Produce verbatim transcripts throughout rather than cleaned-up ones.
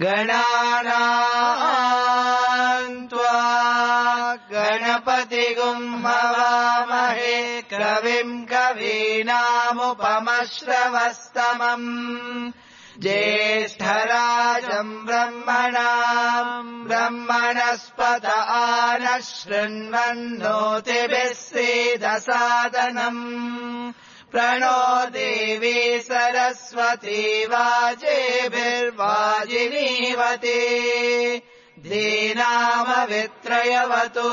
गणानाम् त्वा गणपतिगुं हवामहे कविम् कवीनामुपमश्रवस्तमम् ज्येष्ठराजम् ब्रह्मणाम् ब्रह्मणस्पत आनः शृण्वन्नोतिभिः सीदसादनम् प्रणो देवी सरस्वती वाजेभिर्वाजिनीवती धीनामवित्रयवतु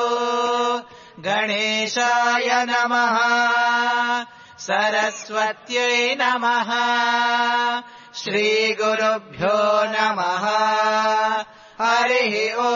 गणेशाय नमः सरस्वत्यै नमः श्रीगुरुभ्यो नमः हरिः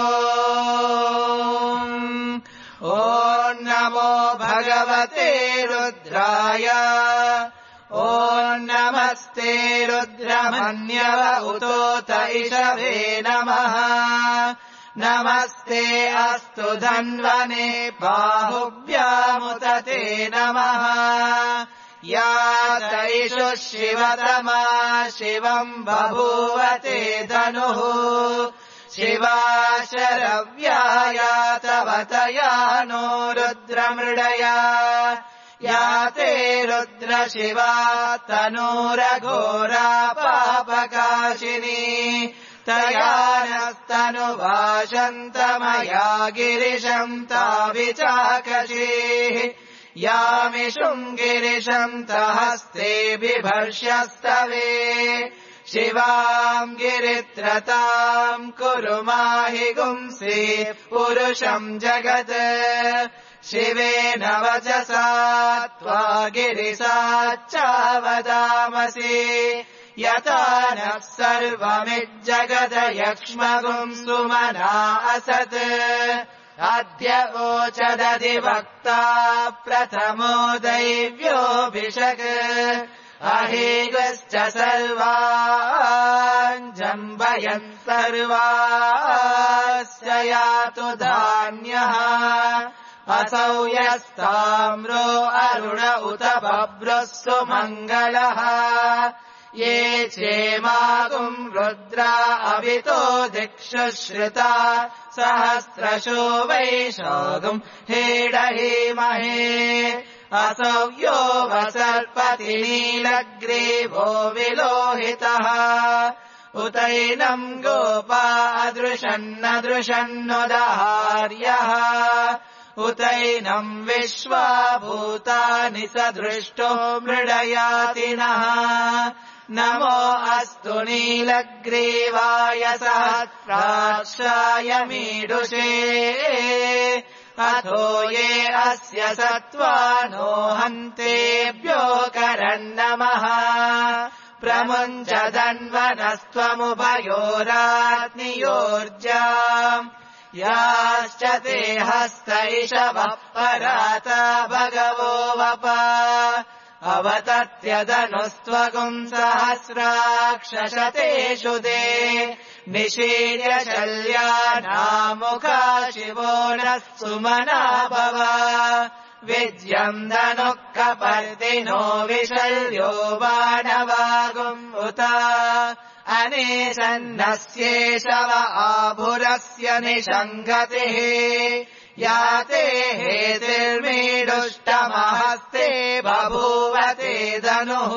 ओम् ॐ नमो भगवते रुद्राय ॐ नमस्ते रुद्रमन्यव उतोत इषवे नमः नमस्ते अस्तु धन्वने बाहुभ्यामुत ते नमः या तैषु शिवतमा शिवम् बभूवते धनुः शिवा शरव्याया तव तया नो रुद्रमृडया या ते रुद्र शिवा तनूरघोरा पापकाशिनी तया नस्तनुभाषन्तमया गिरिशम् ताविचाकशीः यामिषुम् गिरिशम् तहस्ते बिभर्ष्यस्तवे शिवाम् गिरित्रताम् कुरु माहि गुंसि पुरुषम् जगत् शिवेन वचसा त्वा गिरिसाच्चावदामसि यथा नः सर्वमिज्जगदयक्ष्मगुम् सुमना असत् अद्य वोचदधिवक्ता प्रथमो दैव्योऽभिषक् अहेगश्च सर्वान् जम्बयन् सर्वास्य यातु धान्यः असौ यस्ताम्रो अरुण उत बभ्रः सुमङ्गलः ये चेमागुम् रुद्रा अवितो दिक्षु श्रुता सहस्रशो वैशागुम् हेडहीमहे असौ यो वसर्पति नीलग्रीवो विलोहितः उतैनम् गोपा अदृशन्नदृशन्नुदाहार्यः उतैनम् विश्वा भूतानि सदृष्टो मृडयातिनः नमो अस्तु नीलग्रीवाय सहस्राक्षाय मीडुषे अथो ये अस्य सत्त्वानो हन्तेभ्यो करन्नमः प्रमुञ्चदन्वनस्त्वमुभयोराग्नियोर्जाम् याश्च ते हस्तैषवः पराता भगवो वप अवतत्यदनुस्त्वगुम् सहस्राक्षशतेषु ते निशीर्य शल्यानामुखा शिवो नः सुमना भव विद्यम् धनुः कपर्दिनो विशल्यो बाणवागुम् उत अनेशन्नस्येषव आभुरस्य निषङ्गतिः याते हेतिर्मीडुष्टमहस्ते बभूवते धनुः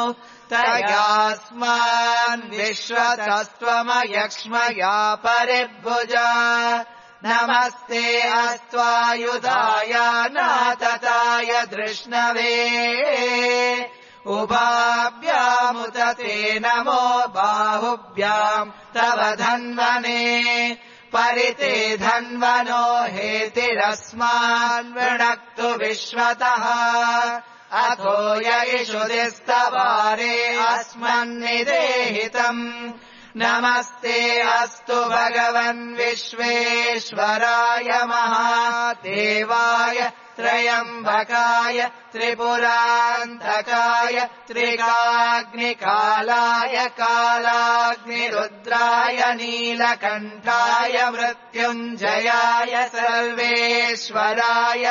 तयास्मान् विश्वतस्त्वमयक्ष्मया परिभुजा नमस्ते अस्त्वायुधाय नातताय धृष्णवे उभाभ्यामुत ते नमो बाहुभ्याम् तव धन्वने परिते धन्वनो हेतिरस्मान् वृणक्तु विश्वतः अथो य इषुदिस्तवारे अस्मन्निदेहितम् नमस्ते अस्तु भगवन् विश्वेश्वराय महादेवाय त्रयम्बकाय त्रिपुरान्तकाय त्रिकाग्निकालाय कालाग्निरुद्राय नीलकण्ठाय मृत्युञ्जयाय सर्वेश्वराय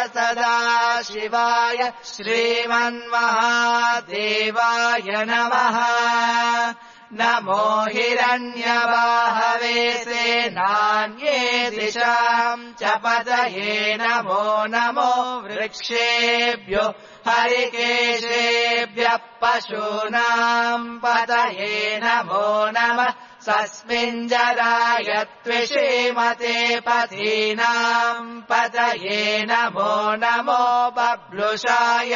सदाशिवाय श्रीमन्महादेवाय नमः नमो हिरण्यबाहवे सेनान्ये दिशाम् च पतये नमो नमो वृक्षेभ्यो हरिकेशेभ्यः पशूनाम् पतये नमो नमः सस्मिञ्जराय त्विषीमते पथीनाम् पतये नमो नमो बभ्लुषाय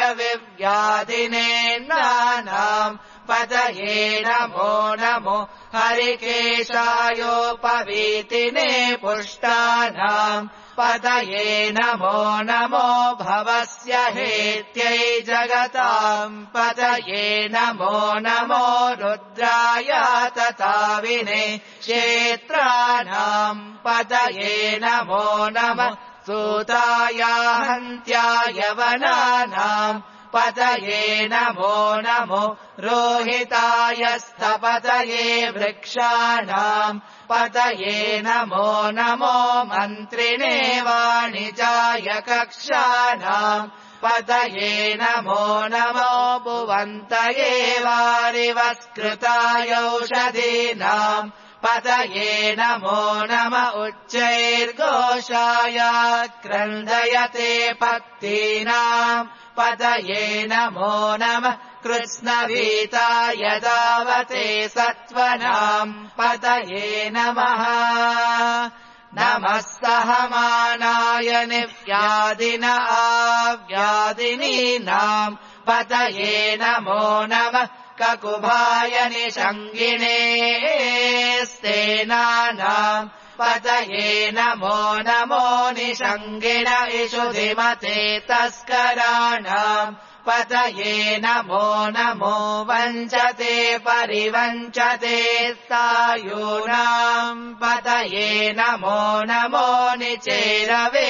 विव्याधिनेन्नानाम् पतये नमो नमो हरिकेशायोपवीतिने पुष्टानाम् पतये नमो नमो भवस्य हेत्यै जगताम् पतये नमो नमो रुद्राय तथाविने क्षेत्राणाम् पतये नमो नमः सूताय हन्त्याय वनानाम् पतये नमो नमो रोहिताय स्थपतये वृक्षाणाम् पतये नमो नमो मन्त्रिणे वाणिजाय कक्षाणाम् पतये नमो नमो भुवन्तये वारिवस्कृताय औषधीनाम् पतये नमो नम उच्चैर्घोषाय क्रन्दयते पत्तीनाम् पतये नमो नमः कृष्णवीताय दावते सत्त्वनाम् पतये नमः नमः सहमानाय निव्याधिन आव्याधिनीनाम् पतये नमो नमः ककुभाय निषङ्गिणे स्तेनानाम् पतये नमो नमो निषङ्गिण इषुधिमते तस्कराणाम् पतये नमो नमो वञ्चते परिवञ्चते सायूनाम् पतये नमो नमो निचेरवे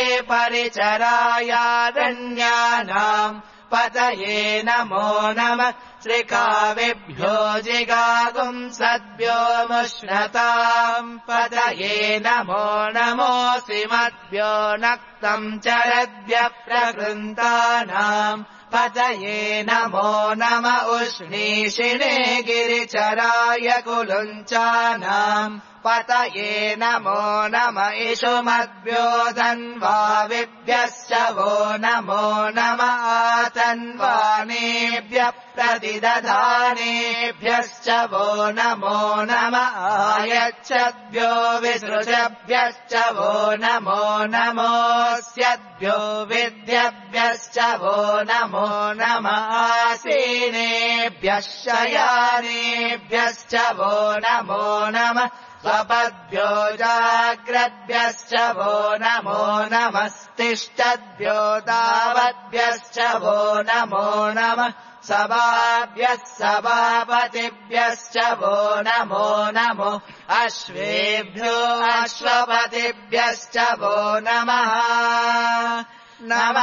परिचरायारण्यानाम् पतये नमो नमः श्रीकाविभ्यो जिगागुम् सद्भ्यो मुष्णताम् पतये नमो नमोऽसिमद्भ्यो नक्तम् चरद्भ्यः प्रकृन्तानाम् पतये नमो नम उष्णीषिणे गिरिचराय कुलुञ्चानाम् पतये नमो नम इषुमद्भ्यो धन्वाविभ्यश्च वो नमो नम आतन्वानेभ्यः प्रतिदधानेभ्यश्च वो नमो नम आयच्छद्भ्यो विसृजभ्यश्च वो नमो नमोऽस्यद्भ्यो विद्यभ्यश्च वो नमो नम आसीनेभ्यः शयानेभ्यश्च वो नमो नमः स्वपद्भ्यो जाग्रद्भ्यश्च वो नमो नमस्तिष्ठद्भ्यो तावद्भ्यश्च वो नमो नमः सभाभ्यः सभापतिभ्यश्च वो नमो नमो अश्वेभ्यो अश्वपतिभ्यश्च वो नमः नम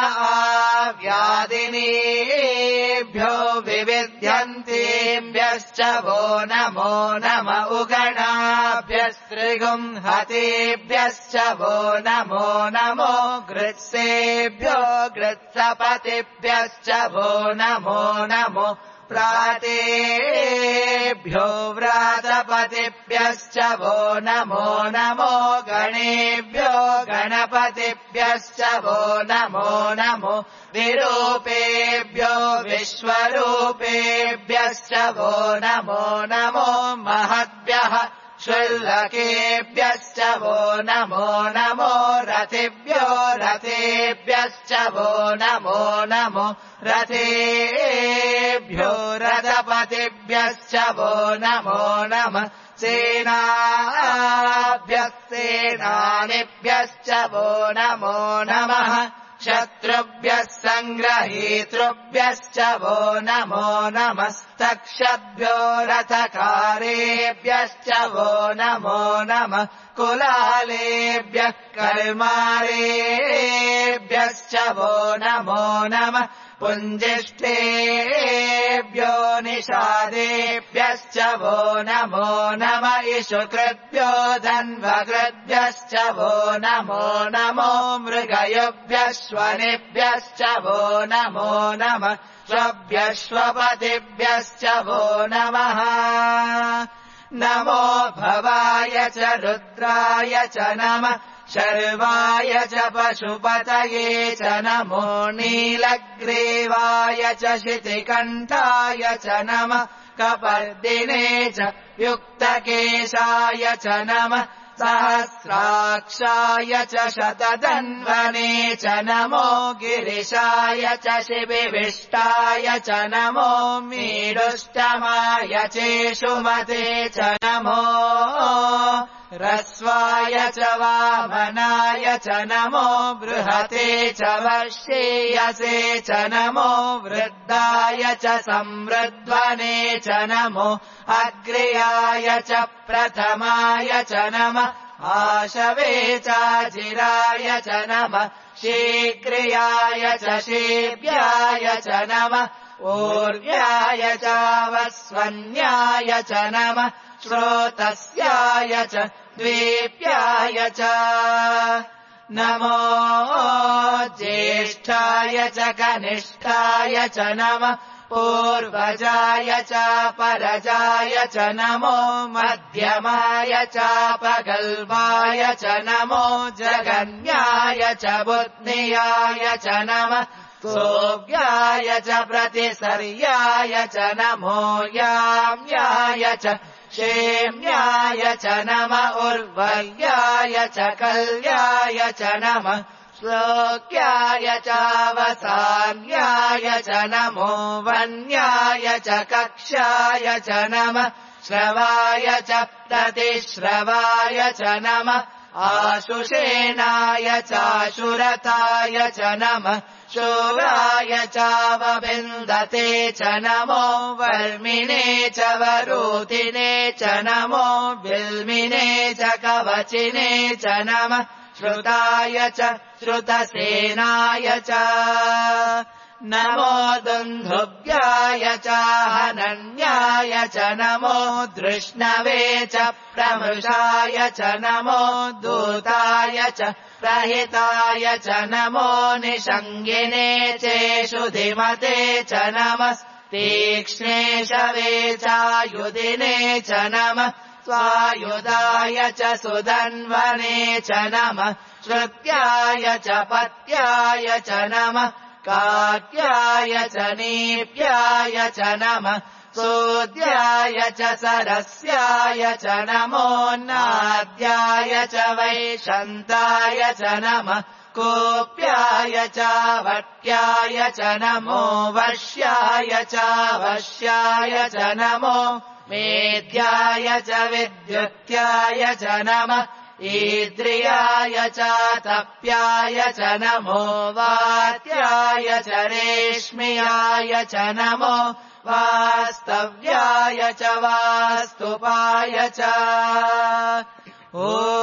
आव्याधिनीभ्यो विविध्यन्तेभ्यश्च वो नमो नम उगणाभ्यस्त्रिगुंहतेभ्यश्च वो नमो नमो गृत्सेभ्यो गृत्सपतिभ्यश्च वो नमो नमो प्रातेभ्यो व्रातपतिभ्यश्च वो नमो नमो गणेभ्यो गणपतिभ्यश्च वो नमो नमो विरूपेभ्यो विश्वरूपेभ्यश्च वो नमो नमो महद्भ्यः शुल्लकेभ्यश्च वो नमो नमो रथिभ्यो रथेभ्यश्च वो नमो नमो रथेभ्यो रथपतिभ्यश्च वो नमो नमः सेनाभ्यः सेनानिभ्यश्च वो नमो नमः शत्रुभ्यः सङ्ग्रहीतृभ्यश्च वो नमो नमस्तक्षभ्यो रथकारेभ्यश्च वो नमो नमः कुलालेभ्यः कर्मारेभ्यश्च वो नमो नमः पुञ्जिष्ठेभ्यो निषादेभ्यश्च वो नमो नम इषुकृभ्यो धन्वकृभ्यश्च वो नमो नमो मृगयुभ्यश्वनेभ्यश्च वो नमो नमः स्वभ्यश्वपतिभ्यश्च वो नमः नमो भवाय च रुद्राय च नमः शर्वाय च पशुपतये च नमो नीलग्रीवाय च शितिकण्ठाय च नमः कपर्दिने च युक्तकेशाय च नमः सहस्राक्षाय च शतधन्वने च नमो गिरिशाय च शिबिविष्टाय च नमो मीडुष्टमाय चेषुमते च नमो रस्वाय च वामनाय च नमो बृहते च वर्षेयसे च नमो वृद्धाय च संवृध्वने च नमो अग्र्याय च प्रथमाय च नमः आशवे चाजिराय च नमः शीघ्रियाय च शीभ्याय च नमः ऊर्व्याय चावस्वन्याय च नमः श्रोतस्याय च द्वीप्याय च नमो ज्येष्ठाय च कनिष्ठाय च नमः पूर्वजाय च परजाय च नमो मध्यमाय चापगल्भाय च नमो जगन्याय च बुद्धियाय च नमः सोऽव्याय च प्रतिसर्याय च नमो याम्याय च क्षेम्याय च नमः उर्वर्याय च कल्याय च नमः श्लोक्याय चावसान्याय च नमो वन्याय च कक्षाय च नमः श्रवाय च प्रतिश्रवाय च नमः आशुषेणाय चाशुरताय च नमः शूराय चावविन्दते च नमो वर्मिणे च वरूतिने च नमो बिल्मिने च कवचिने च नमः श्रुताय च श्रुतसेनाय च नमो दुन्धुभ्याय च हनन्याय च नमो धृष्णवे च प्रमृषाय च नमो दूताय च प्रहिताय च नमो निषङ्गिने चेषुधिमते च नमः तीक्ष्णे शवे चायुधिने च नमः स्वायुधाय च सुधन्वने च नमः श्रुत्याय च पत्याय च नमः काट्याय च नीप्याय च नमः सोद्याय च सरस्याय च नमो नाद्याय च वैशन्ताय च नमः कोप्याय च वट्याय च नमो वश्याय च वश्याय च नमो मेध्याय च विद्युत्याय च नमः ईद्रियाय च तप्याय च नमो वात्याय च रेश्म्याय च नमो वास्तव्याय च वास्तुपाय च ॐ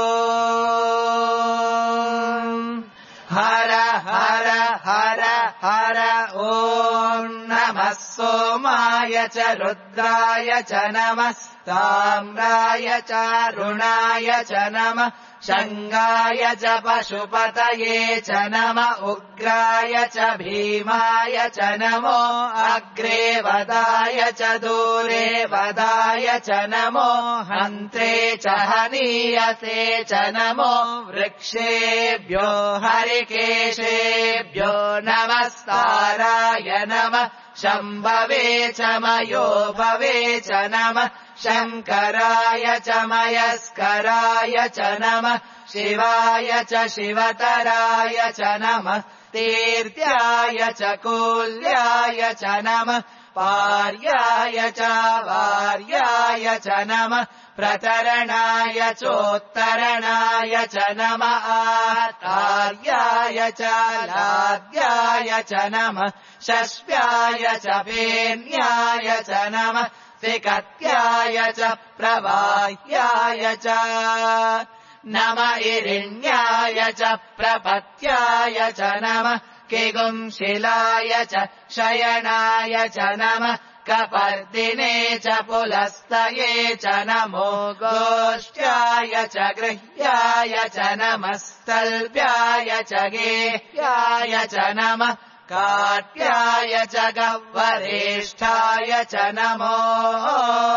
हर हर हर हर ॐ नमः सोमाय च रुद्राय च नमः ताम्राय च रुणाय च नमः शङ्गाय च पशुपतये च नमः उग्राय च भीमाय च नमो अग्रे वदाय च दूरे वदाय च नमो हन्त्रे च हनीयसे च नमो वृक्षेभ्यो हरिकेशेभ्यो नमस्ताराय नमः शम्भवे च मयोभवे च नमः शङ्कराय च मयस्कराय च नमः शिवाय च शिवतराय च नमः तीर्थ्याय च कूल्याय च नमः पार्याय च वार्याय च नमः प्रतरणाय चोत्तरणाय च नमः आर्याय च लाद्याय च नमः शस्व्याय च फेन्याय च नमः सिकत्याय च प्रवाह्याय च नम इरिण्याय च प्रपत्याय च नमः किगुंशिलाय च शयनाय च नमः कपर्दिने च पुलस्तये च नमो गोष्ठ्याय च गृह्याय च नमस्तल्प्याय च गेह्याय च नमः काट्याय च गह्वरेष्ठाय च नमो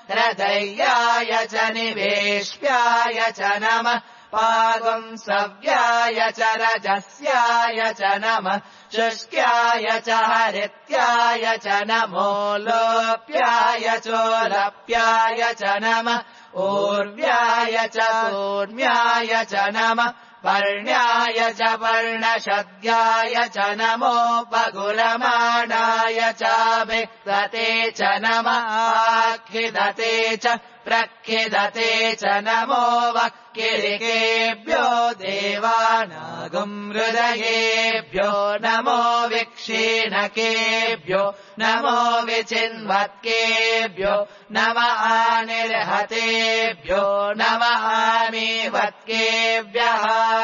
रदैयाय च निवेश्याय च नमः पागुंसव्याय च रजस्याय च नमः शुष्क्याय च हरित्याय च नमो लोप्याय चोलप्याय च नमः ऊर्व्याय च ऊर्म्याय च नमः पर्ण्याय च पर्णशद्याय च नमो पगुलमाणाय च विक्तते च नमः आखिदते च प्रखिदते च नमो वक्किरिकेभ्यो देवानागुम् हृदयेभ्यो नमो विक्षीणकेभ्यो नमो विचिन्वत्केभ्यो नमः आनिर्हतेभ्यो नमः आमीवत्केभ्यः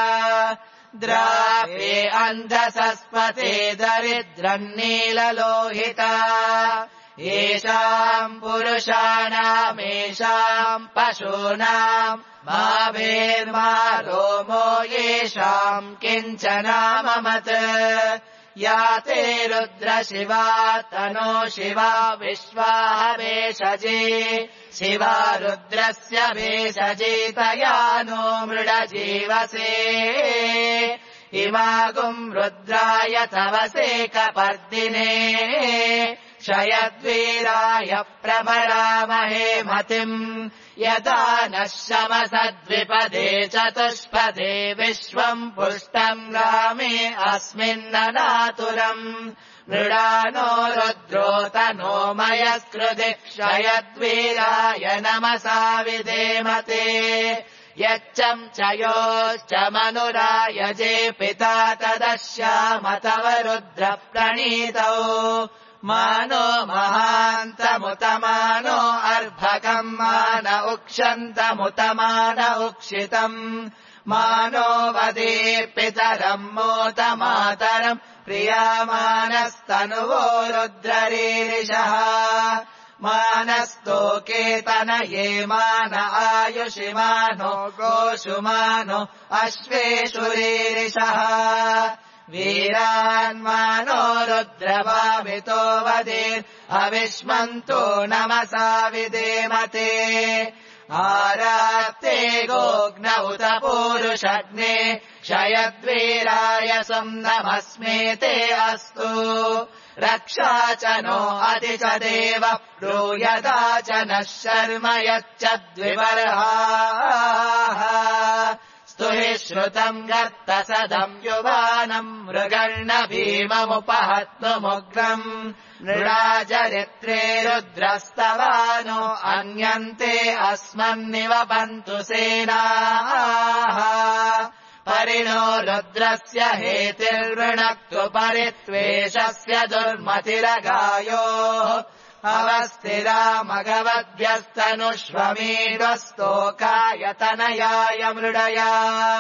द्रापे अन्धसस्पते दरिद्रन्नीललोहिता येषाम् पुरुषाणामेषाम् पशूनाम् मा भेर्मा रोमो येषाम् किञ्चनाममत् या ते रुद्रशिवा तनो शिवा विश्वाः भेषजे शिवा रुद्रस्य भेषजेतया नो मृडजीवसे इमागुम् रुद्राय तवसे कपर्दिने क्षयद्वीराय प्रभरामहे मतिम् यदा नः शमसद्विपदे चतुष्पदे विश्वम् पुष्टम् रामे अस्मिन्ननातुरम् मृडानो रुद्रोतनो मयस्कृति क्षयद्वीराय नमसा विधेमते यच्चम् च योश्च मनुरायजे पिता तदश्याम तव रुद्र प्रणीतौ मानो महान्तमुतमानो अर्भकम् मान उक्षन्तमुतमान उक्षितम् मानो वदे पितरम् मोतमातरम् प्रियामानस्तनुवो रुद्ररीरिषः मानस्तोकेतनये मान आयुषिमानो गोषुमानो अश्वेषुरीरिषः वीरान्मानो रुद्रभावितो वदेर् अविष्मन्तो नमसा विधेमते आरात्ते गोग्न उत पूरुषग्ने क्षयद्वीराय नमस्मेते अस्तु रक्षा च नो अति च देव ब्रूयता च नः शर्म यच्च द्विबर्हाः स्तुहि श्रुतम् गर्तसदम् युवानम् मृगर्ण भीममुपहत्तुमुग्रम् नृणाचरित्रे रुद्रस्तवानो अन्यन्ते अस्मन्निवपन्तु सेनाः परिणो रुद्रस्य हेतिर्वृणक्तु परित्वेषस्य दुर्मतिरगायोः अवस्थिरा मघवद्भ्यस्तनुष्वमीडस्तोकायतनयाय मृडया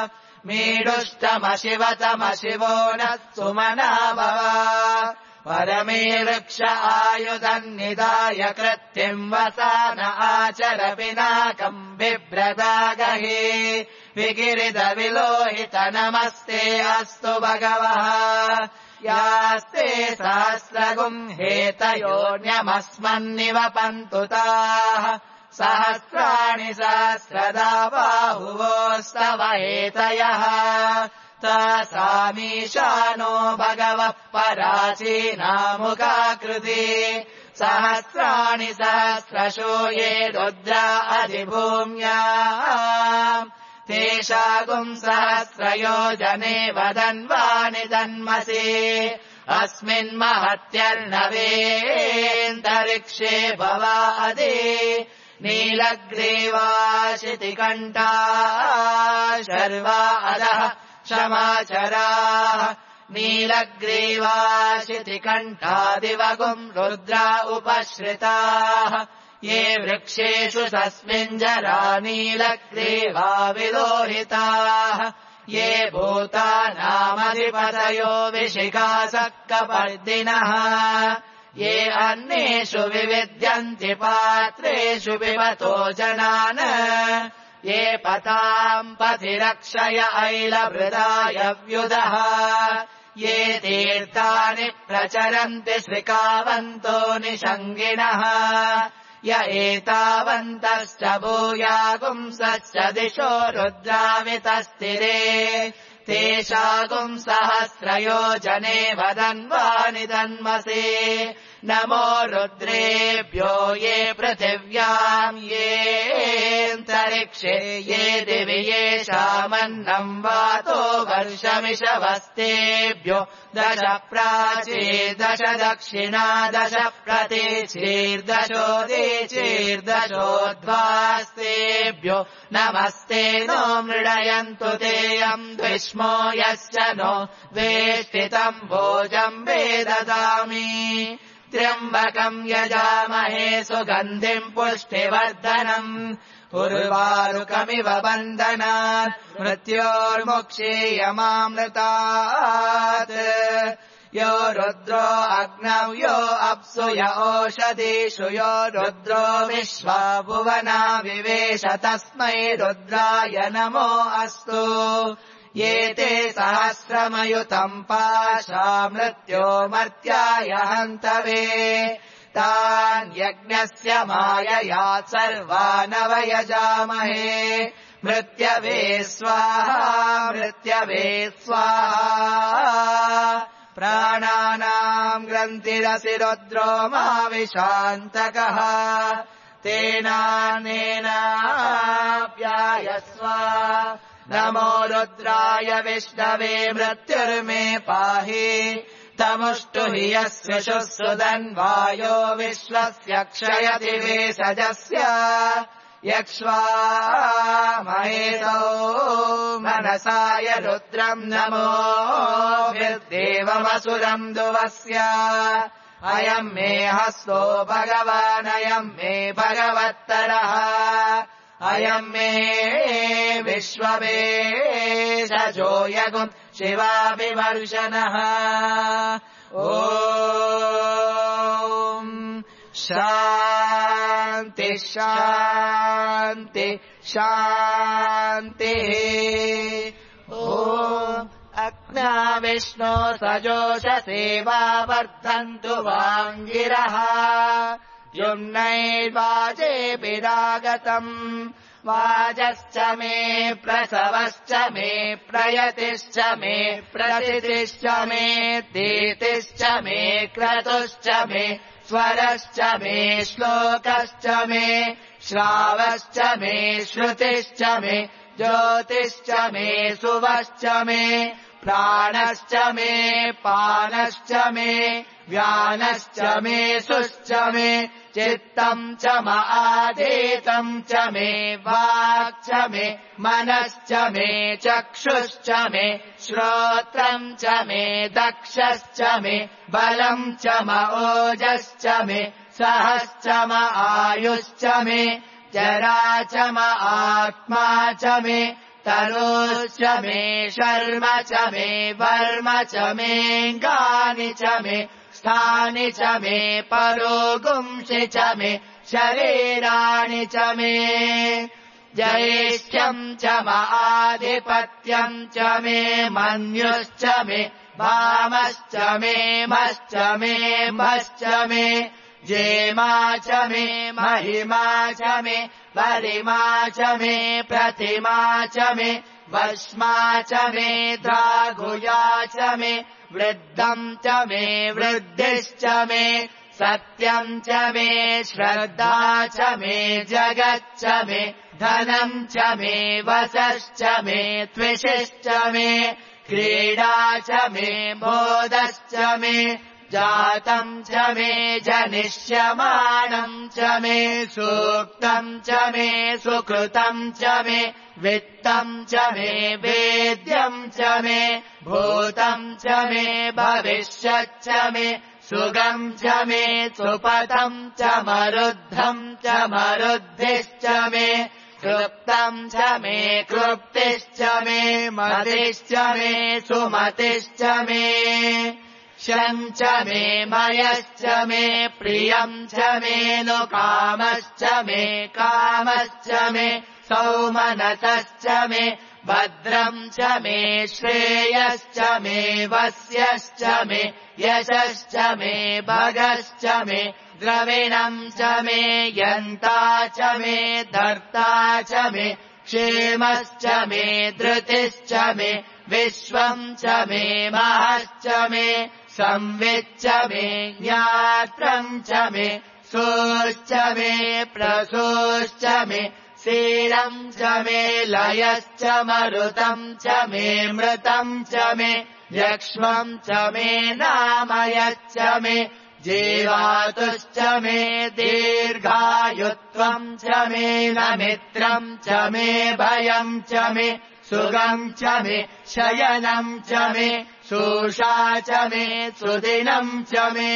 मीडुष्टमशिवतमशिवो न सुमना भव परमे वृक्ष आयुधन्निदाय कृत्तिम् वसान आचर पिनाकम् बिभ्रदागहे विगिरिदविलोहित नमस्ते अस्तु भगवः यास्ते सहस्रगुम् हेतयोऽन्यमस्मन्निवपन्तु ताः सहस्राणि सहस्रदा बाहुवोस्तव हेतयः तासामीशानो भगवः पराचीनामुखाकृति सहस्राणि सहस्रशो ये रुद्रा अधिभूम्या तेषागुम् सहस्रयोजने वदन्वानि दन्मसि अस्मिन्महत्यर्णवेऽन्तरिक्षे भवादे नीलग्रीवाशितिकण्ठा शर्वा अधः क्षमाचराः नीलग्रीवाशितिकण्ठादिवगुम् रुद्रा उपश्रिताः ये वृक्षेषु तस्मिञ्जरा नीलग्रीवा विलोहिताः ये भूतानामधिपतयो विशिखासक्कपर्दिनः ये अन्येषु विविद्यन्ति पात्रेषु पिबतो जनान् ये पताम् पथिरक्षय ऐलभृदाय व्युदः ये तीर्थानि प्रचरन्ति श्रिकावन्तो निषङ्गिणः य एतावन्तश्च भूयागुंसश्च दिशो रुद्रावितस्तिरे तेषागुंसहस्रयोजने वदन्वानि दन्मसे नमो रुद्रेभ्यो ये पृथिव्याम् येऽन्तरिक्षे ये दिवि येषामन्नम् वातो वर्षमिषवस्तेभ्यो दश प्राची दश दक्षिणा दश प्रतीचीर्दशोदीचीर्दशोद्वास्तेभ्यो नमस्ते नो मृडयन्तु तेऽयम् द्विष्मो यश्च नो वेष्टितम् भोजम् वेददामि त्र्यम्बकम् यजामहे सुगन्धिम् पुष्टिवर्धनम् उर्वारुकमिव बन्धनात् मृत्योर्मुक्षीयमामृतात् यो रुद्रो अग्नौ यो अप्सु य ओषधीषु यो रुद्रो विश्वा भुवना विवेश तस्मै रुद्राय नमो अस्तु ये ते सहस्रमयुतम् पाशा मृत्यो मर्त्याय हन्तवे तान् यज्ञस्य मायया सर्वानवयजामहे मृत्यवे स्वाहा मृत्यवे स्वाहा प्राणानाम् ग्रन्थिरसि रुद्रो माविशान्तकः तेनानेनाप्यायस्व नमो रुद्राय विष्णवे मृत्युर्मे पाहि तमुष्टु हि यस्य शुश्रुदन्वायो विश्वस्य क्षयति वेशजस्य यक्ष्वामहेतौ मनसाय रुद्रम् नमो विर्देवमसुरम् दुवस्य अयम् मे हस्तो भगवानयम् मे भगवत्तरः अयम् मे विश्ववेशजो यगुम् शिवाभिवर्षणः ॐ शान्ति शान्ति शान्तिः ॐ अग्ना विष्णो सजोषसेवा वर्धन्तु वाङ्गिरः युम्नैर्वाजेभिरागतम् वाजश्च मे प्रसवश्च मे प्रयतिश्च मे प्रतितिश्च मे दीतिश्च मे क्रतुश्च मे स्वरश्च मे श्लोकश्च मे श्रावश्च मे श्रुतिश्च मे ज्योतिश्च मे सुवश्च मे प्राणश्च मे पानश्च मे व्यानश्च मे सुश्च मे चित्तम् च मआधीतम् च मे वाक् च मे मनश्च मे चक्षुश्च मे श्रोत्रम् च मे दक्षश्च मे बलम् च म ओजश्च मे सहश्च म आयुश्च मे जरा च म आत्मा च मे तनूश्च मे शर्म च मे वर्म च मेऽङ्गानि च मे स्थानि च मे परोगुंसि च मे शरीराणि च मे ज्येष्ठ्यम् च म आधिपत्यम् च मे मन्युश्च मे भामश्च मे मश्च मे भश्च मे जेमा च मे महिमा च मे वरिमा च मे प्रतिमा च मे वश्मा च मे द्रागुया च मे वृद्धम् च मे वृद्धिश्च मे सत्यम् च मे श्रद्धा च मे जगच्च मे धनम् च मे वसश्च मे त्विषिश्च मे क्रीडा च मे बोधश्च मे जातम् च मे जनिष्यमाणम् च मे सूक्तम् च मे सुकृतम् च मे वित्तम् च मे वेद्यम् च मे भूतम् च मे भविष्यच्च मे सुगम् च मे सुपथम् च मरुद्धम् च मरुद्धिश्च मे कृप्तम् च मे कृप्तिश्च मे मतिश्च मे सुमतिश्च मे शम् च मे मयश्च मे प्रियम् च मे नु कामश्च मे कामश्च मे सौमनसश्च मे भद्रम् च मे श्रेयश्च मे वस्यश्च मे यशश्च मे भगश्च मे द्रविणम् च मे यन्ता च मे धर्ता च मे क्षेमश्च मे धृतिश्च मे विश्वम् च मे महश्च मे संविच्च मे ज्ञात्रम् च मे सोश्च मे प्रसोश्च मे शीलम् च मे लयश्च मरुतम् च मे मृतम् च मे यक्ष्मम् च मे नामयश्च मे जीवातुश्च मे दीर्घायुत्वम् च मे नमित्रम् च मे भयम् च मे सुगम् च मे शयनम् च मे शोषा च मे सुदिनम् च मे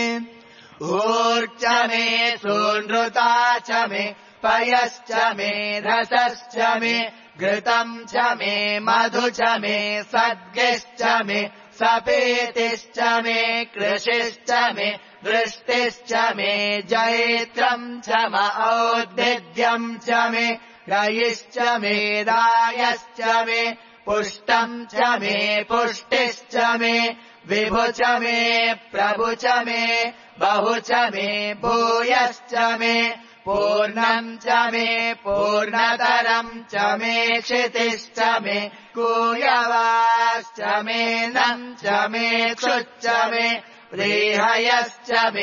ऊर्च मे सूनृता च मे पयश्च मे रसश्च मे घृतम् च मे मधु च मे सद्गिश्च मे सपेतिश्च मे कृषिश्च मे वृष्टिश्च मे जैत्रम् च म औद्भिद्यम् च मे रयिश्च मे रायश्च मे पुष्टम् च मे पुष्टिश्च मे विभु च मे प्रभु च मे बहु च मे भूयश्च मे पूर्णम् च मे पूर्णतरम् च मे क्षितिश्च मे कूयवाश्च मे नम् च मे क्षुच्च मे व्रीहयश्च मे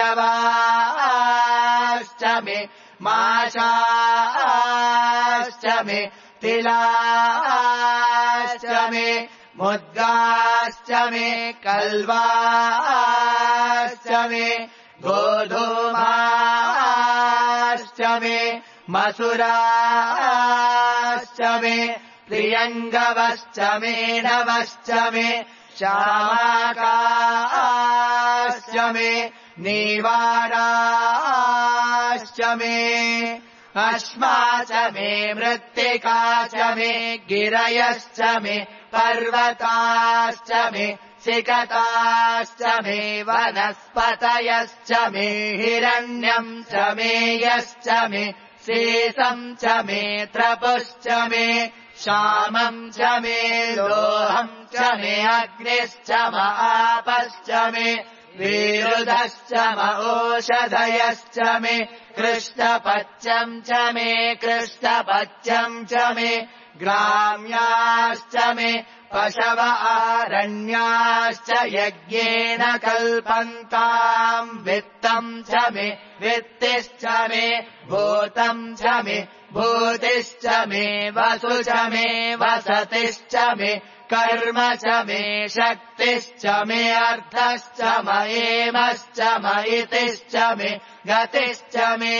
यवाश्च मे माशाश्च मे तिलाश्च मे मुद्गाश्च मे कल्वाश्च मे गोधूमाश्च मे मसुराश्च मे प्रियङ्गवश्च मे नवश्च मे श्यामाकाश्च मे नीवाराश्च मे अश्मा च मे मृत्तिका च मे गिरयश्च मे पर्वताश्च मे सिकताश्च मे वनस्पतयश्च मे हिरण्यम् च मे यश्च मे शेषम् च मे त्रपुश्च मे श्यामम् च मे लोहम् च मे अग्निश्च म आपश्च मे विरुधश्च म ओषधयश्च मे कृष्णपच्यम् च मे कृष्णपच्यम् च मे ग्राम्याश्च मे पशव आरण्याश्च यज्ञेन कल्पन्ताम् वित्तम् च मे वित्तिश्च मे भूतम् च मे भूतिश्च मे वसु च मे वसतिश्च मे कर्म च मे शक्तिश्च मे अर्थश्च म एमश्च म इतिश्च मे गतिश्च मे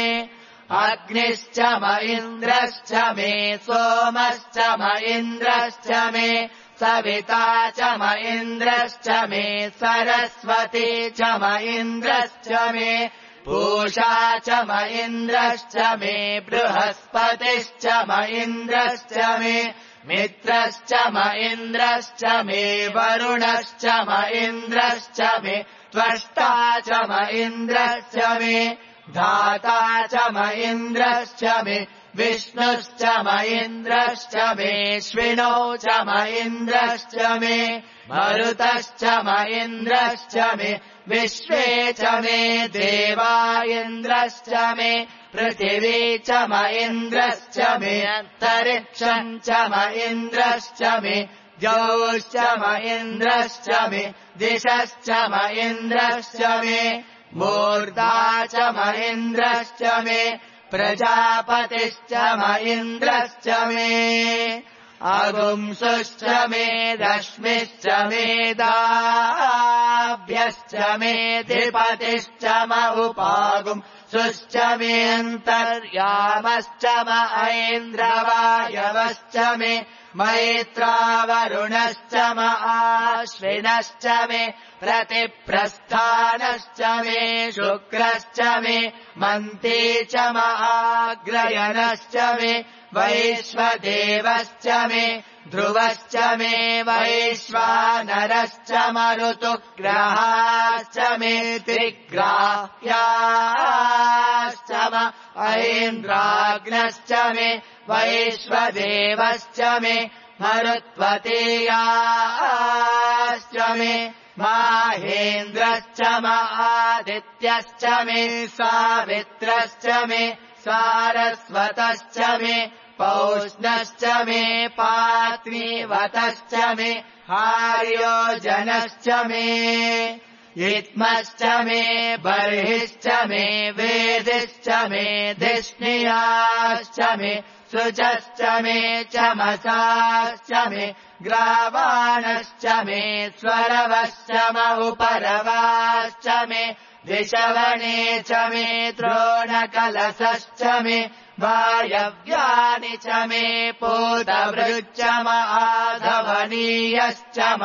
अग्निश्च म इन्द्रश्च मे सोमश्च म इन्द्रश्च मे सविता च म इन्द्रश्च मे सरस्वती च म इन्द्रश्च मे पूषा च म इन्द्रश्च मे बृहस्पतिश्च म इन्द्रश्च मे मित्रश्च म इन्द्रश्च मे वरुणश्च म इन्द्रश्च मे त्वष्टा च म इन्द्रश्च मे धाता च म इन्द्रश्च मे विष्णुश्च म इन्द्रश्च मे श्विनौ च म इन्द्रश्च मे मरुतश्च म इन्द्रश्च मे विश्वे च मे देवा इन्द्रश्च मे पृथिवी च म इन्द्रश्च मे अन्तरिक्षम् च म इन्द्रश्च मे द्यौश्च म इन्द्रश्च मे दिशश्च म इन्द्रश्च मे मूर्धा च म इन्द्रश्च मे प्रजापतिश्च म इन्द्रश्च मे अगुंसुश्च मे रश्मिश्च मे दाभ्यश्च मे दिपतिश्च म उपागुंसुश्च मे अन्तर्यामश्च म ऐन्द्रवायवश्च मे मैत्रावरुणश्च म आश्विनश्च मे प्रतिप्रस्थानश्च मे शुक्रश्च मे मन्ती च म आग्रयणश्च मे वैश्वदेवश्च मे ध्रुवश्च मे वैश्वानरश्च मरुतु ग्रहाश्च मे त्रिग्राह्याश्च म ऐन्द्राग्नश्च मे वैश्वदेवश्च मे मरुत्वतेयाश्च मे माहेन्द्रश्च महादित्यश्च मे सावित्रश्च मे सारस्वतश्च मे पौष्णश्च मे पात्मीवतश्च मे हार्योजनश्च मे इत्मश्च मे बर्हिश्च मे वेदिश्च मे धिष्णियाश्च मे सुजश्च मे चमसाश्च मे ग्रावाणश्च मे स्वरवश्च महुपरवाश्च मे विषवणे च मे द्रोणकलशश्च मे वायव्यानि च मे पूतभृच्च माधवनीयश्च म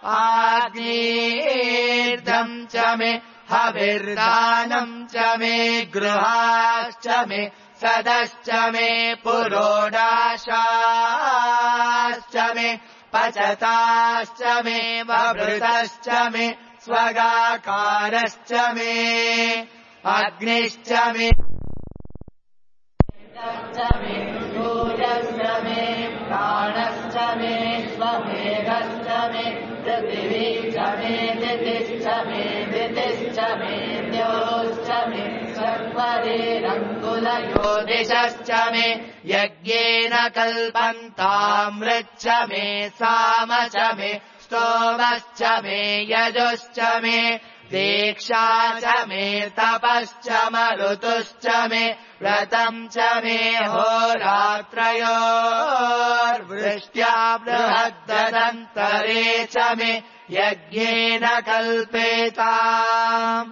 आग्नेर्दम् च मे हविर्दानम् च मे गृहाश्च मे सदश्च मे पुरोडाशाश्च मे पचताश्च मे वभृतश्च मे स्वगाकारश्च मे अग्निश्च मे मे सूर्यश्च मे प्राणश्च मे स्वमेघश्च मे पृथिवी च मे दितिश्च मे दितिश्च मे द्योश्च मे चत्वरेरङ्गुलयो दिशश्च मे यज्ञेन कल्पन्तामृच्च मे साम च मे स्तोमश्च मे यजुश्च मे दीक्षा च मे तपश्च मरुतुश्च मे व्रतम् च मे होरात्रयोर्वृष्ट्या बृहद्दन्तरे च मे यज्ञेन कल्पेताम्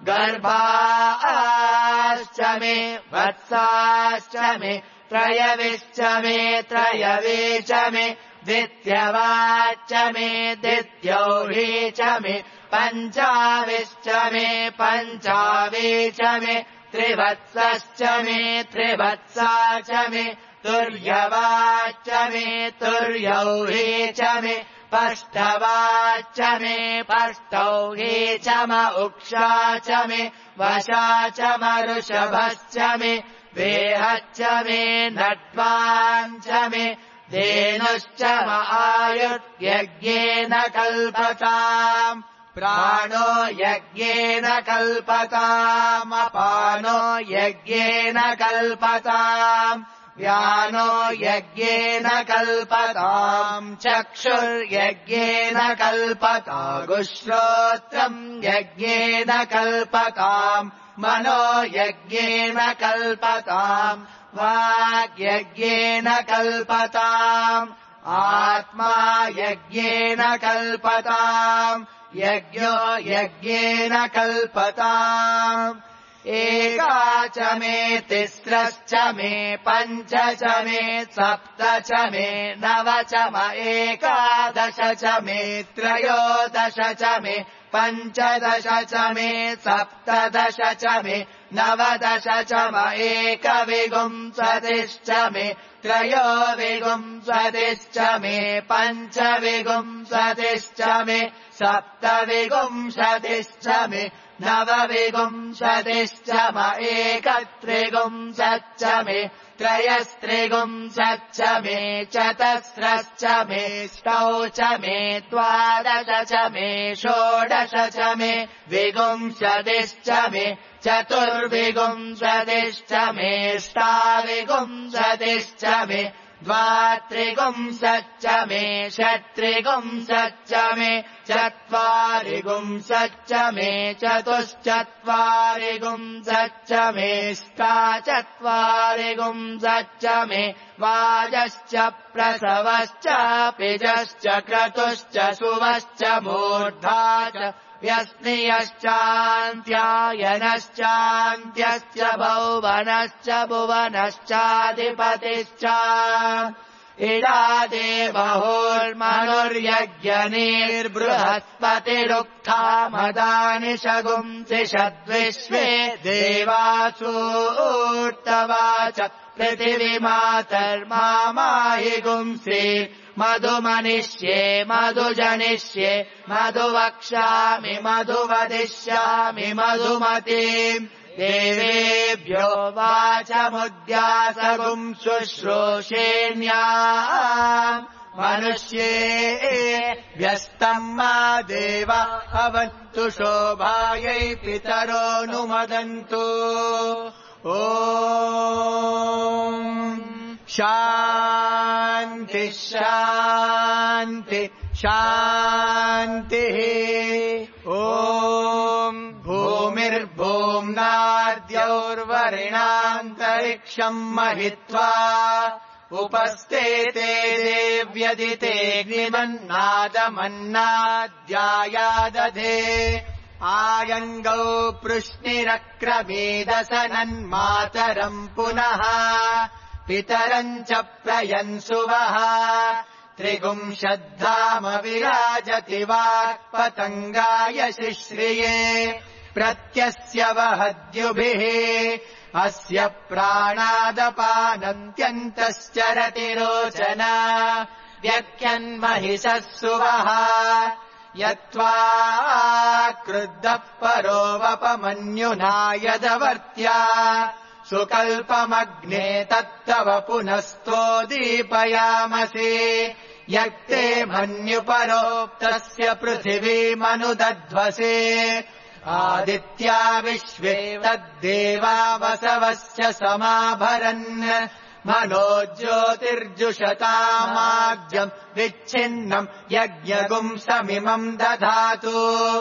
गर्भाश्च मे वत्साश्च मे त्रयविश्च मे त्रयवे च मे दित्यवाच्च मे दित्यौही च मे पञ्चाविश्च मे पञ्चावे च मे त्रिवत्सश्च मे त्रिवत्सा च मे तुर्यवाच्च मे तुर्यौही च मे पष्टवाच्च मे पष्टौही च म उक्षा च मे वशा च मरुषभश्च मे वेहच्च मे नट्वाञ्च मे धेनुश्च म आयुर्यज्ञेन कल्पताम् प्राणो यज्ञेन कल्पताम् अपानो यज्ञेन कल्पताम् व्यानो यज्ञेन कल्पताम् चक्षुर्यज्ञेन कल्पतागुश्रोत्रम् यज्ञेन कल्पताम् मनो यज्ञेन कल्पताम् वाग्यज्ञेन कल्पताम् आत्मा यज्ञेन कल्पताम् यज्ञो यज्ञेन कल्पताम् एका च मे तिस्रश्च मे पञ्च च मे सप्त च मे नव च म एकादश च मे त्रयोदश च मे पञ्चदश च मे सप्तदश च मे नवदश च म एकविंशतिश्च मे त्रयोविंशतिश्च मे पञ्चविंशतिश्च मे सप्तविंशतिश्च मे नवविंशतिश्च म एकत्रिंशच्च मे त्रयस्त्रिंशच्च मे चतस्रश्च मे ष्टौ च मे द्वादश च मे षोडश च मे विंशतिश्च मे चतुर्विंशतिश्च मे ष्टाविंशतिश्च मे द्वात्रिंशच्च मे षट्त्रिंशच्च मे चत्वारिंशच्च मे चतुश्चत्वारिंशच्च मे ष्टाचत्वारिंशच्च मे वाजश्च प्रसवश्च पिजश्च क्रतुश्च सुवश्च मूर्धा च व्यस्नियश्चान्त्यायनश्चान्त्यश्च भुवनश्च भुवनश्चाधिपतिश्च इडा देवहोर्मनुर्यज्ञनिर्बृहस्पतिरुक्था मदानि शगुंसि षद्विश्वे देवासूर्तवाच पृथिवीमातर्मामाहि गुंसि मधुमनिष्ये मधुजनिष्ये मधुवक्ष्यामि मधुवदिष्यामि मधुमतीम् देवेभ्यो वाचमुद्यासगुम् शुश्रूषेण्याम् मनुष्ये व्यस्तम् मा देव अवन्तु शोभायै पितरो नुमदन्तु ॐ शान्ति शान्ति शान्तिः ॐ भूमिर्भूम्नाद्यौर्वरिणान्तरिक्षम् महित्वा उपस्तेते देव्यदितेऽग्निमन्नादमन्नाद्यायादधे आयङ्गौ पृश्निरक्रमेदसनन्मातरम् पुनः पितरम् च प्रयन्सुवः त्रिगुंशद्धाम विराजति वाक्पतङ्गाय शिश्रिये प्रत्यस्य वहद्युभिः अस्य प्राणादपानन्त्यन्तश्चरति रोचना व्यख्यन्महिषः सुवः यत्त्वा क्रुद्धः परो वपमन्युना यदवर्त्या सुकल्पमग्ने तत्तव पुनस्तोदीपयामसि यक्ते मन्युपरोक्तस्य पृथिवीमनुदध्वसे आदित्या विश्वे तद्देवा वसवस्य समाभरन् मनोज्योतिर्जुषतामाद्यम् विच्छिन्नम् यज्ञगुंसमिमम् दधातु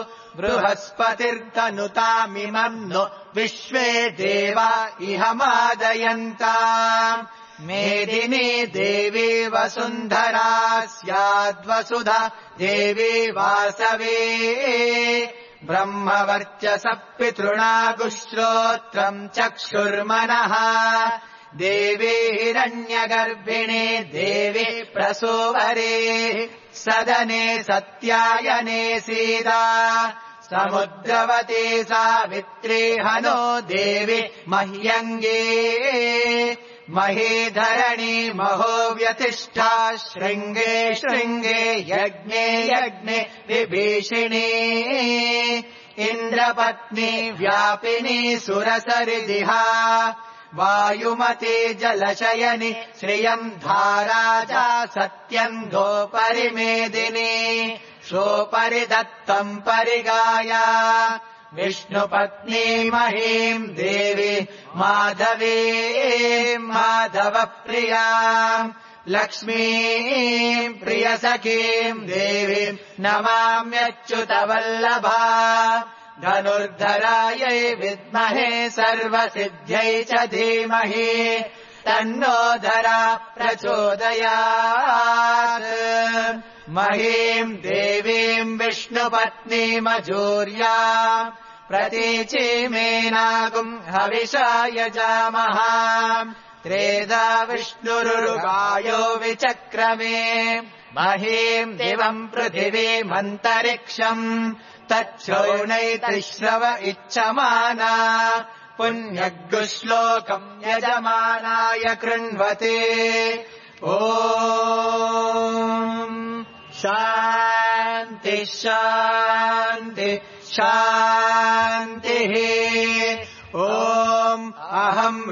बृहस्पतिर्तनुतामिमम् नो विश्वे देवा इह मादयन्ता मेदिनी देवी वसुन्धरा स्याद्वसुधा देवी वासवे ब्रह्मवर्चसः पितृणागुश्रोत्रम् चक्षुर्मनः देवी हिरण्यगर्भिणे देवी प्रसूवरे सदने सत्यायने सीता समुद्रवती सावित्री हनो देवी मह्यङ्गे महीधरणी महो व्यतिष्ठा शृङ्गे शृङ्गे यज्ञे यज्ञे विभीषिणी इन्द्रपत्नी व्यापिनी सुरसरिदिहा वायुमती जलशयनि श्रियम् धाराजा सत्यन्धोपरिमेदिनी सोपरि दत्तम् परिगाया विष्णुपत्नी महीम् देवी माधवी माधवप्रियाम् लक्ष्मीम् प्रियसखीम् देवीम् नमाम्यच्युतवल्लभा धनुर्धरायै विद्महे सर्वसिद्ध्यै च धीमहि तन्नो धरा प्रचोदयात् महीम् देवीम् विष्णुपत्नीमजूर्याम् प्रतीचीमेनागुम् हविषा यजामः त्रेधा विष्णुरुगायो विचक्रमे महीम् दिवम् पृथिवीमन्तरिक्षम् तच्छोणैतिश्रव इच्छमाना पुण्यगुश्लोकम् यजमानाय कृण्वते ॐ शान्ति शान्ति शान्तिः ॐ अहम्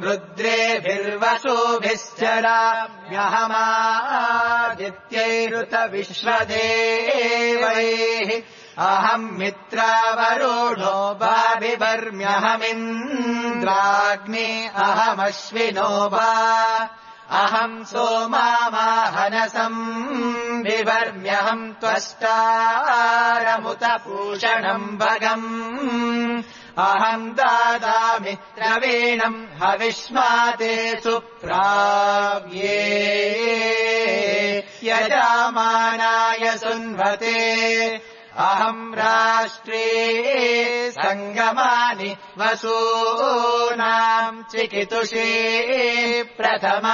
रुद्रेभिर्वसुभिश्चराम्यहमादित्यैरुत विश्वदेवैः अहम् मित्रावरुणो भाभिवर्म्यहमिन्द्राग्ने अहमश्विनो भा अहम् सोमामाहनसम् विवर्म्यहम् त्वष्टारमुत पूषणम् भगम् अहम् दादामि द्रवीणम् हविष्माते सुप्राव्ये यजामानाय सुन्वते अहम् राष्ट्रे सङ्गमानि वसूनाम् चिकितुषे प्रथमा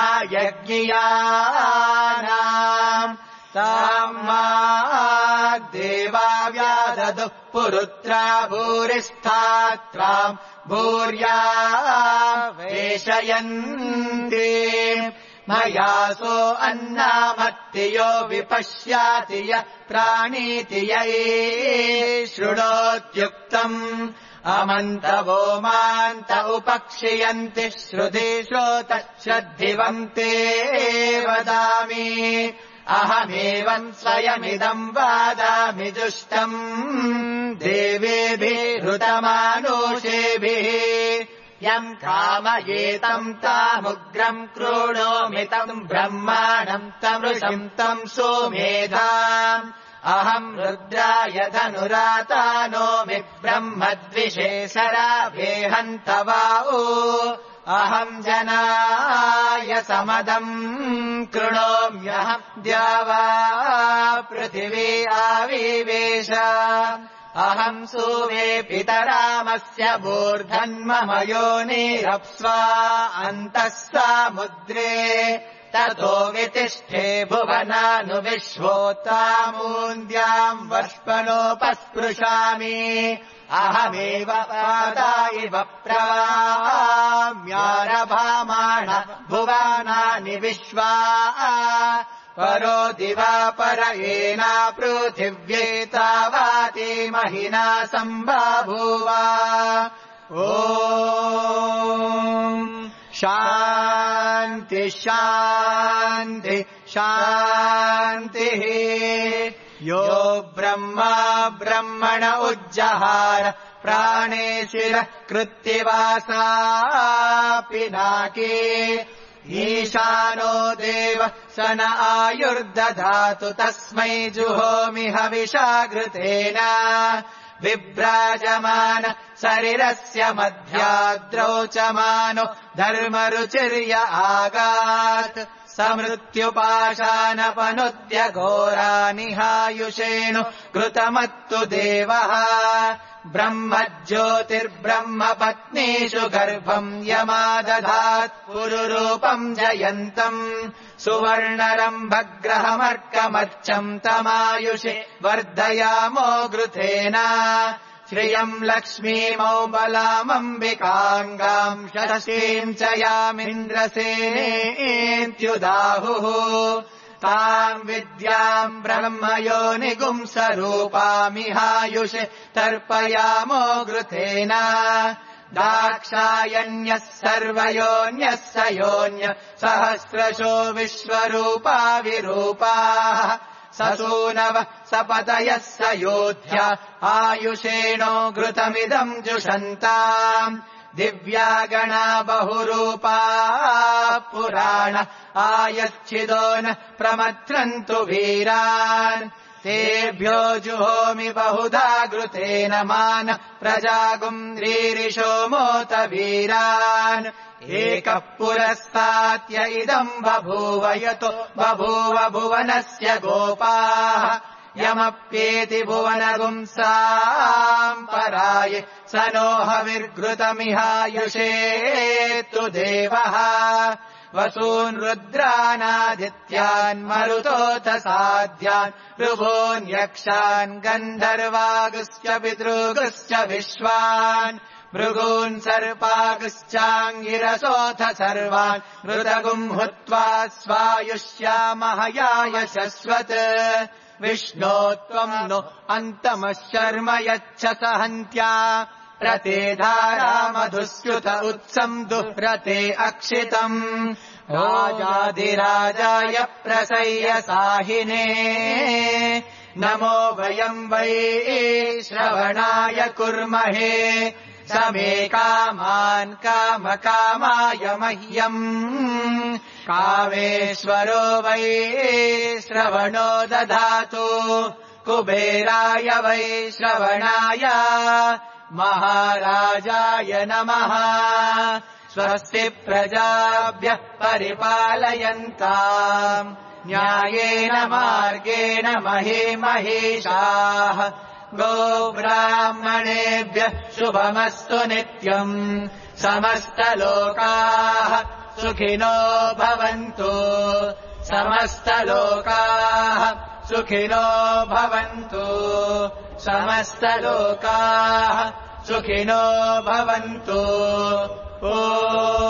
यज्ञियानाम् ताम् मा देवा व्याददुः पुरुत्रा भूरिस्थात्राम् भूर्या वेशयन्ति मयासो अन्नामत्तियो विपश्याति य प्राणीति य शृणोत्युक्तम् अमन्तवो मान्त उपक्षियन्ति श्रुति श्रोतश्रद्धिवन्ते वदामि अहमेवम् स्वयमिदम् वादामि जुष्टम् देवेभिहृतमानुषेभिः यम् कामयेतम् तामुग्रम् क्रोणोमि तम् ब्रह्माणम् तमृषम् तम् सोमेधाम् अहम् रुद्राय धनुरातानोमि ब्रह्मद्विषेशराभेहन्तवाओ अहम् जनाय समदम् कृणोम्यहम् द्यावा पृथिवी आविवेश अहम् सूवे पितरामस्य मूर्धन्मम योनिरप्स्वा अन्तः सामुद्रे ततो वितिष्ठे भुवनानुविश्वोत्तामून्द्याम् वर्ष्पणोपस्पृशामि अहमेव पादा इव प्रवाम्यारभामाण भुवनानि विश्वा परो दिवापर येना पृथिव्ये तावाति महिना सम्बभूव ॐ शान्ति शान्ति शान्तिः यो ब्रह्मा ब्रह्मण उज्जहार प्राणे शिरः कृत्तिवासा पिनाके ईशानो देव स न आयुर्दधातु तस्मै जुहोमि हविषाघृतेन विभ्राजमान शरीरस्य मध्याद्रौचमानो धर्मरुचिर्य आगात् समृत्युपाशानपनुद्य घोरानिहायुषेणु कृतमत्तु देवः ब्रह्मज्योतिर्ब्रह्म पत्नीषु गर्भम् यमादधात् पुरुरूपम् जयन्तम् सुवर्णरम्भग्रहमर्कमर्चम् तमायुषे वर्धयामो घृतेन श्रियम् लक्ष्मीमौबलामम्बिकाङ्गाम् शशीम् च यामिन्द्रसेनेत्युदाहुः ताम् विद्याम् ब्रह्मयोनिगुंसरूपामिहायुषे तर्पयामो घृतेन दाक्षायण्यः सर्वयोन्यः स योन्य सहस्रशो विश्वरूपा विरूपाः ससूनवः सपतयः स योध्या आयुषेणो घृतमिदम् जुषन्ताम् दिव्यागणा बहुरूपा पुराण आयच्छिदो न प्रमथ्रन्तु वीरान् तेभ्यो जुहोमि बहुधा घृतेन मान प्रजागुम्रीरिषो मोत वीरान् एकः पुरस्तात्य इदम् बभूव यतो बभूव भुवनस्य गोपाः यमप्येति भुवनगुंसाम् पराय स नो हविर्घृतमिहायुषे तु देवः वसून् रुद्रानादित्यान् मरुतोऽथ साध्यान् ऋभून् यक्षान् गन्धर्वागुश्च पितृगुश्च विश्वान् भृगून् सर्पागुश्चाङ्गिरसोऽथ सर्वान् ऋतगुम् हुत्वा स्वायुष्यामहयाय शश्वत् विष्णो त्वम् नो अन्तमः शर्म यच्छ सहन्त्या रते धारामधुस्युत उत्सम् दुह्रते अक्षितम् राजाधिराजाय प्रसह्य साहिने नमो वयम् वै श्रवणाय कुर्महे समे कामान् कामकामाय मह्यम् कामेश्वरो वै श्रवणो दधातु कुबेराय वै श्रवणाय महाराजाय नमः स्वस्ति प्रजाभ्यः परिपालयन्ताम् न्यायेन मार्गेण महे महेशाः गोब्राह्मणेभ्यः शुभमस्तु नित्यम् समस्तलोकाः सुखिनो भवन्तु समस्तलोकाः सुखिनो भवन्तु समस्तलोकाः सुखिनो भवन्तु। ओ